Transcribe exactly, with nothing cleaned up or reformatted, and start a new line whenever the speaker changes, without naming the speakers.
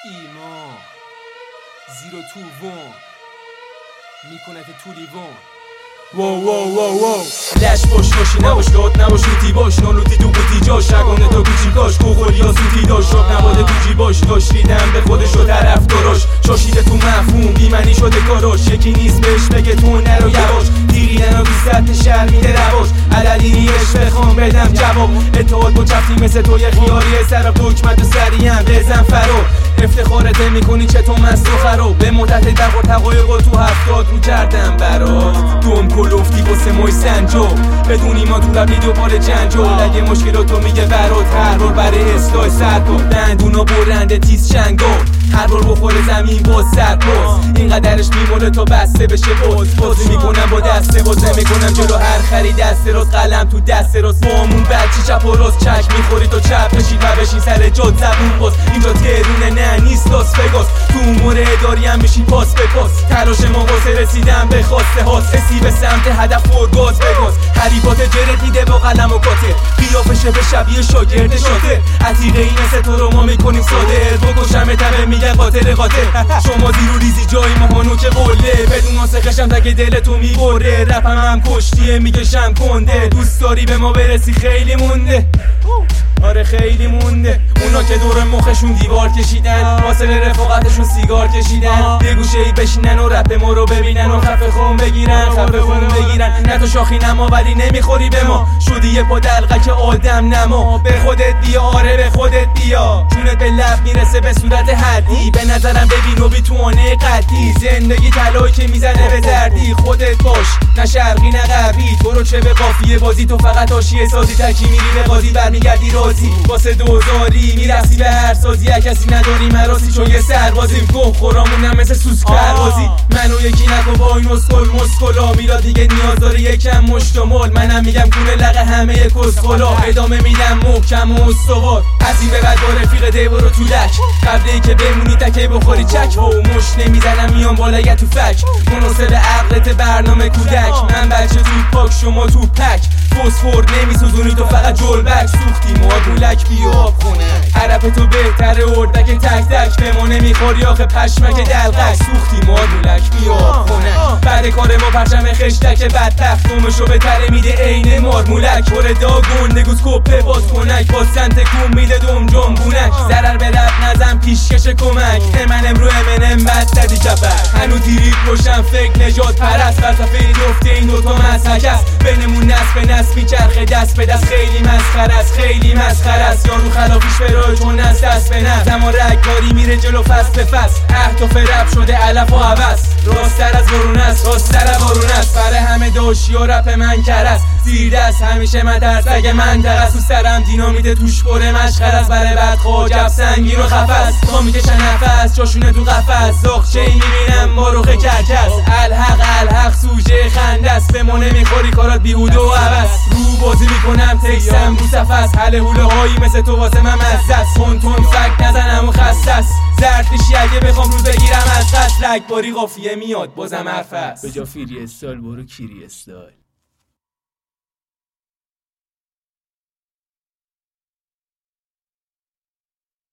ایمان زیرو تو وون میکنه تو لیوان
واو واو واو واو لش باش باشی نباش داد نباش لوتی باش نالوتی تو قوطی جاش شگانه تا کوچیکاش کوخوری یا سوتی داشت شب نباده تو جیباش داشت ریدم به خودش و طرف داراش شاشیده تو مفهوم بیمنی شده کاراش یکی نیست بهش بگه تو نرو یواش دیریدن و بیست شهر میده رواش عللی نیش بخوام بدم جواب اتحاد با چفتی مثل توی خیاریه سر حکمت و سریم بزن فرار افتخارت میکنی چطور مست و خراب به مدت دقا تقایق تو هفتاد رو کردم برات دوم کلوفتی واسه مای سنجا بدونی ما تو ربی دوباره جنجال اگه مشکلاتو میگه برات هر بار برای اصلاح سرکار دندونا برنده تیز چنگار هر بار بخوره زمین باز سرپاس اینقدرش میمونه تا بسته بشه باز بازی میکنم با دسته باز نمیکنم جلو هر خری دست راست قلم تو دست راست بامون بچی چپ و راست چک میخوری تو چپ بشین و بشین سر جاد زبون باز اینجا تهرونه نه نیست لاس وگاس تو امور اداری هم میشی پاس به پاس تلاش ما واسه رسیدن به خواسته هاست حسی به سمت هدف و گاز بگاز حریفات جرت میده با قلم و کاتر قیافشه به شبیه شاگرد شاطر عتیقه این مثل تو رو ما میکنیم صادر بکشم تبه میگن قاتل قاتل شما زیرو ریزی جای ماهانو که قله بدون آسقشم تک دل تو میبره رپم هم کشتیه میکشم کنده دوست داری به ما برسی خیلی مونده آره خیلی مونده اونا که دور مخشون دیوار کشیدن فاصله رفاقتشون سیگار کشیدن یه گوشه ای بشینن و رپ ما رو ببینن و خفه خون بگیرن خفه خون بگیرن نه تو شاخی نما ولی نمیخوری به ما شدی یه پا دلقک آدم نما به خودت بیا آره به خودت بیا جونت به لب میرسه به صورت حدی به نظرم ببین و بی توانه قدی زندگی طلایی که میزنه به زردی خودت باش نه شرقی نه غربی تو رو چه به قافیه بازی تو فقط حاشیه سازی تکی میری به قاضی برمیگردی راضی واسه دوزاری میرسی به هر سازی کسی نداری مراسی چون یه سربازیم گم خورامونم مثل سوسک پروازی منو یکی نکن با این مسکل مسکلا میرا دیگه نیاز داره یکم مشتمال منم میگم کونه لقه همه کسخلا ادامه میدم محکم و استوار از این به بعد با رفیق دی برو تو لک قبل ای که بمونی تکه بخوری چک و مش نمیزنم میام بالای تو فک مناسب عقلت برنامه کودک من بچه تو پاک شما تو پک فسفور نمیسوزونی تو فقط جلبک سوختی مارمولک بیا آب خونه عرب تو بهتره اردک تک تک به ما نمیخوری آخه پشمک دلقک سوختی مارمولک بیا آب خونه بعد کار ما پرچم خشتک بدبخت دومشو به تره میده عین مارمولک پر داگون نگوز کپه باز کنک با سنت کون میده دوم جنبونک ضرر به رب نزم پیشکش کمک امنم رو امنم بد زدی کفک هنو تیریک روشن فکر نجات پرست فلسفه جفته این دوتا مسحک است بینمون نسل به نسل میچرخه دست به دست خیلی مسخره است خیلی مسخره است یارو خلافیش فرای چون نست دست به نست زمان رگباری میره جلو فصل به فصل اهداف رپ شده علف و عوض راستر از بارون است راستر از بارون است برای همه داشی و رپ من کرست زیر دست همیشه من ترسگ منطقه است تو سرم دینامیت توش پره مشخر است برای بد خواجب سنگین و خفست تا میکشن نفس جاشونه تو قفس زاغچه ای میبینم ماروخه کرکس الحق الحق سوژه خنده است به ما نمیخوری کارات بیهوده و عبس رو بازی میکنم تکسم رو صفست حل حوله هایی مثل تو واسه من مزدست تون تون فک نزنم و خستست زرد میشی اگه بخوام رو بگیرم از قصد رگباری قافیه میاد بازم حرف است
به جا فیری استایل برو کیری استایل